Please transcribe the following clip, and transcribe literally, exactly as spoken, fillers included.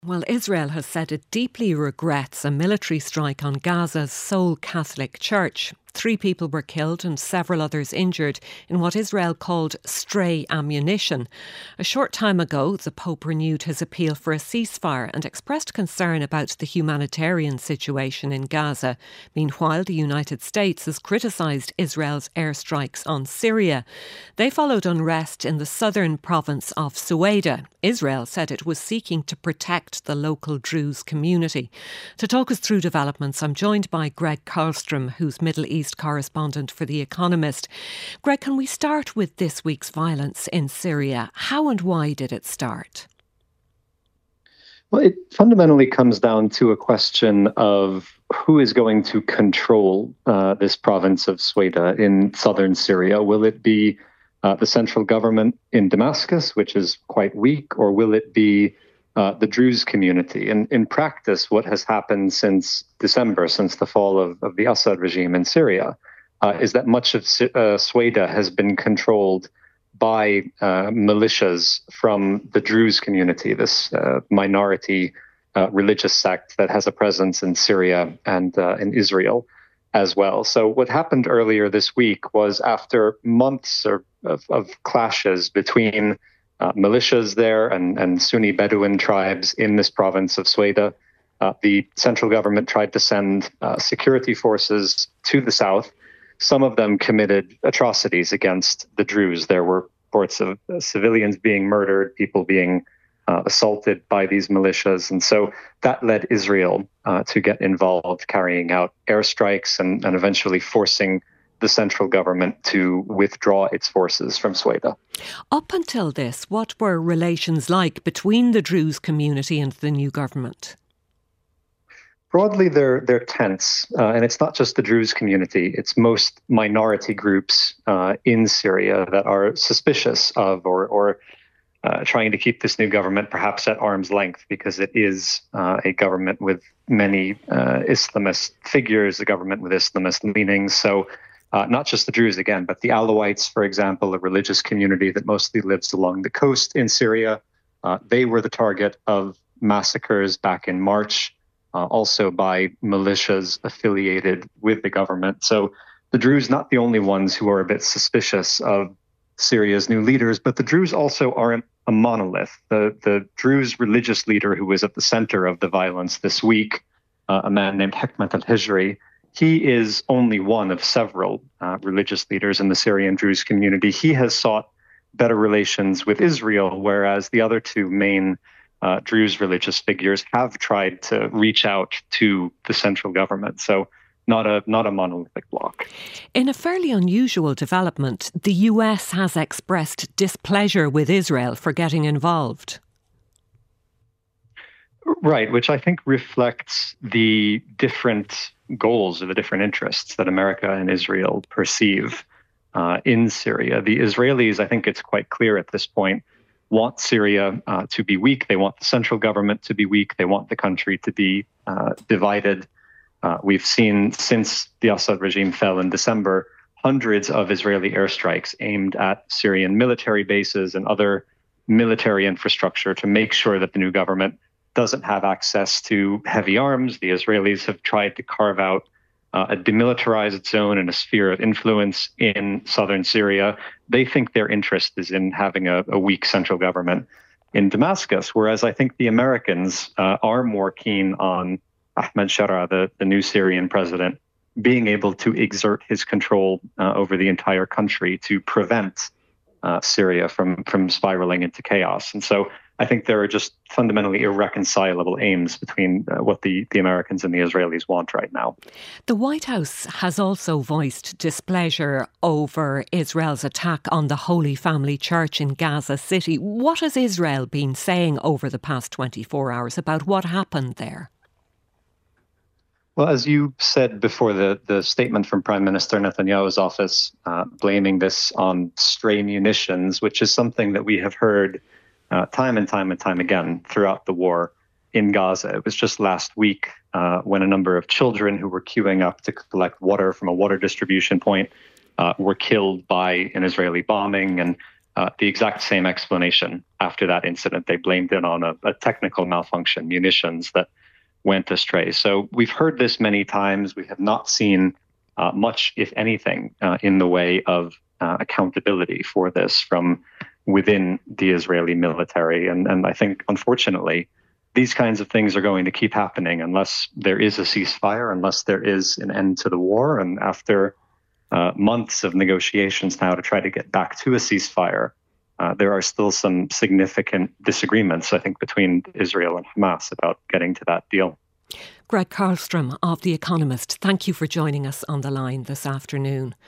Well, Israel has said it deeply regrets a military strike on Gaza's sole Catholic church. Three people were killed and several others injured in what Israel called stray ammunition. A short time ago, the Pope renewed his appeal for a ceasefire and expressed concern about the humanitarian situation in Gaza. Meanwhile, the United States has criticised Israel's airstrikes on Syria. They followed unrest in the southern province of Sueda. Israel said it was seeking to protect the local Druze community. To talk us through developments, I'm joined by Greg Karlstrom, who's Middle East correspondent for The Economist. Greg, can we start with this week's violence in Syria? How and why did it start? Well, it fundamentally comes down to a question of who is going to control uh, this province of Sueda in southern Syria. Will it be uh, the central government in Damascus, which is quite weak, or will it be Uh, the Druze community? And in practice, what has happened since December, since the fall of, of the Assad regime in Syria, uh, is that much of uh, Sueda has been controlled by uh, militias from the Druze community, this uh, minority uh, religious sect that has a presence in Syria and uh, in Israel as well. So what happened earlier this week was, after months or, of, of clashes between Uh, militias there and, and Sunni Bedouin tribes in this province of Sueda, Uh, the central government tried to send uh, security forces to the south. Some of them committed atrocities against the Druze. There were reports of uh, civilians being murdered, people being uh, assaulted by these militias. And so that led Israel uh, to get involved, carrying out airstrikes and, and eventually forcing the central government to withdraw its forces from Sueda. Up until this, what were relations like between the Druze community and the new government? Broadly, they're, they're tense, uh, and it's not just the Druze community. It's most minority groups uh, in Syria that are suspicious of or, or uh, trying to keep this new government perhaps at arm's length, because it is uh, a government with many uh, Islamist figures, a government with Islamist leanings. So Uh, not just the Druze, again, but the Alawites, for example, a religious community that mostly lives along the coast in Syria. Uh, they were the target of massacres back in March, uh, also by militias affiliated with the government. So the Druze, not the only ones who are a bit suspicious of Syria's new leaders, but the Druze also aren't a monolith. The, the Druze religious leader who was at the center of the violence this week, uh, a man named Hekmat al-Hijri, he is only one of several uh, religious leaders in the Syrian Druze community. He has sought better relations with Israel, whereas the other two main uh, Druze religious figures have tried to reach out to the central government. So not a not a monolithic bloc. In a fairly unusual development, the U S has expressed displeasure with Israel for getting involved. Right, which I think reflects the different goals or the different interests that America and Israel perceive uh, in Syria. The Israelis, I think it's quite clear at this point, want Syria uh, to be weak. They want the central government to be weak. They want the country to be uh, divided. Uh, we've seen since the Assad regime fell in December, hundreds of Israeli airstrikes aimed at Syrian military bases and other military infrastructure to make sure that the new government doesn't have access to heavy arms. The Israelis have tried to carve out uh, a demilitarized zone and a sphere of influence in southern Syria. They think their interest is in having a, a weak central government in Damascus, whereas I think the Americans uh, are more keen on Ahmed Shara, the, the new Syrian president, being able to exert his control uh, over the entire country to prevent uh, Syria from, from spiraling into chaos. And so I think there are just fundamentally irreconcilable aims between uh, what the, the Americans and the Israelis want right now. The White House has also voiced displeasure over Israel's attack on the Holy Family Church in Gaza City. What has Israel been saying over the past twenty-four hours about what happened there? Well, as you said before, the, the statement from Prime Minister Netanyahu's office uh, blaming this on stray munitions, which is something that we have heard Uh, time and time and time again throughout the war in Gaza. It was just last week uh, when a number of children who were queuing up to collect water from a water distribution point uh, were killed by an Israeli bombing. And uh, the exact same explanation after that incident. They blamed it on a, a technical malfunction, munitions that went astray. So we've heard this many times. We have not seen uh, much, if anything, uh, in the way of uh, accountability for this from within the Israeli military. And, and I think, unfortunately, these kinds of things are going to keep happening unless there is a ceasefire, unless there is an end to the war. And after uh, months of negotiations now to try to get back to a ceasefire, uh, there are still some significant disagreements, I think, between Israel and Hamas about getting to that deal. Greg Karlstrom of The Economist, thank you for joining us on the line this afternoon.